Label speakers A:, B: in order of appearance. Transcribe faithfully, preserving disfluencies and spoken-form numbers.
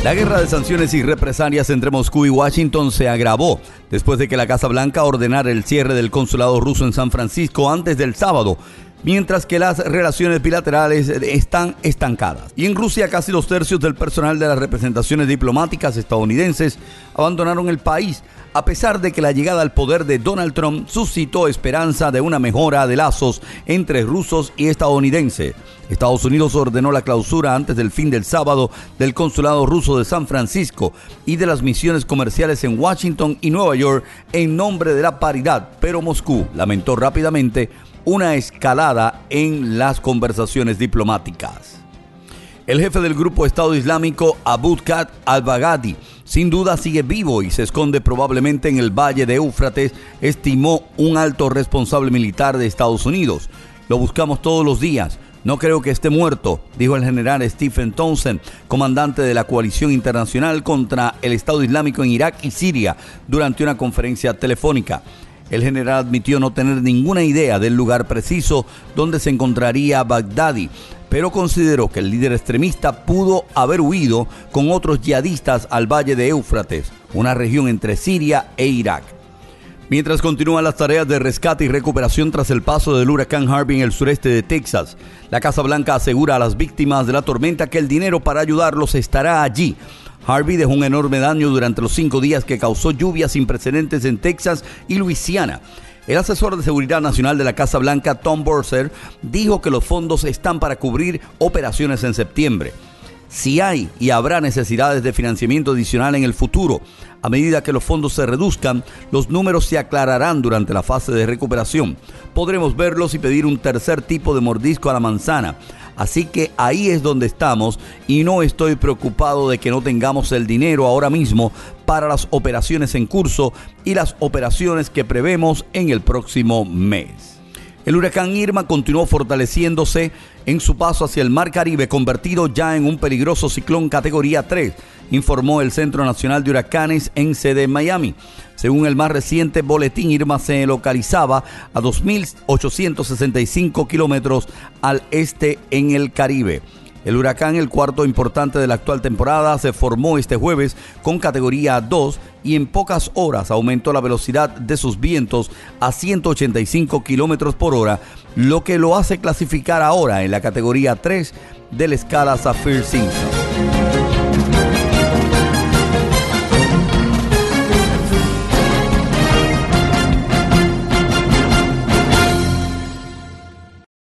A: La guerra de sanciones y represalias entre Moscú y Washington se agravó después de que la Casa Blanca ordenara el cierre del consulado ruso en San Francisco antes del sábado, mientras que las relaciones bilaterales están estancadas. Y en Rusia, casi dos tercios del personal de las representaciones diplomáticas estadounidenses abandonaron el país, a pesar de que la llegada al poder de Donald Trump suscitó esperanza de una mejora de lazos entre rusos y estadounidenses. Estados Unidos ordenó la clausura antes del fin del sábado del consulado ruso de San Francisco y de las misiones comerciales en Washington y Nueva York en nombre de la paridad, pero Moscú lamentó rápidamente una escalada en las conversaciones diplomáticas. El jefe del grupo Estado Islámico, Abu Bakr al-Baghdadi, sin duda sigue vivo y se esconde probablemente en el valle de Éufrates, estimó un alto responsable militar de Estados Unidos. Lo buscamos todos los días. No creo que esté muerto, dijo el general Stephen Townsend, comandante de la coalición internacional contra el Estado Islámico en Irak y Siria, durante una conferencia telefónica. El general admitió no tener ninguna idea del lugar preciso donde se encontraría Baghdadi, pero consideró que el líder extremista pudo haber huido con otros yihadistas al valle de Éufrates, una región entre Siria e Irak. Mientras continúan las tareas de rescate y recuperación tras el paso del huracán Harvey en el sureste de Texas, la Casa Blanca asegura a las víctimas de la tormenta que el dinero para ayudarlos estará allí. Harvey dejó un enorme daño durante los cinco días que causó lluvias sin precedentes en Texas y Luisiana. El asesor de seguridad nacional de la Casa Blanca, Tom Borsell, dijo que los fondos están para cubrir operaciones en septiembre. Si hay y habrá necesidades de financiamiento adicional en el futuro, a medida que los fondos se reduzcan, los números se aclararán durante la fase de recuperación. Podremos verlos y pedir un tercer tipo de mordisco a la manzana. Así que ahí es donde estamos y no estoy preocupado de que no tengamos el dinero ahora mismo para las operaciones en curso y las operaciones que prevemos en el próximo mes. El huracán Irma continuó fortaleciéndose en su paso hacia el Mar Caribe, convertido ya en un peligroso ciclón categoría tres, informó el Centro Nacional de Huracanes en sede en Miami. Según el más reciente boletín, Irma se localizaba a dos mil ochocientos sesenta y cinco kilómetros al este en el Caribe. El huracán, el cuarto importante de la actual temporada, se formó este jueves con categoría dos y en pocas horas aumentó la velocidad de sus vientos a ciento ochenta y cinco kilómetros por hora, lo que lo hace clasificar ahora en la categoría tres de la escala Saffir-Simpson.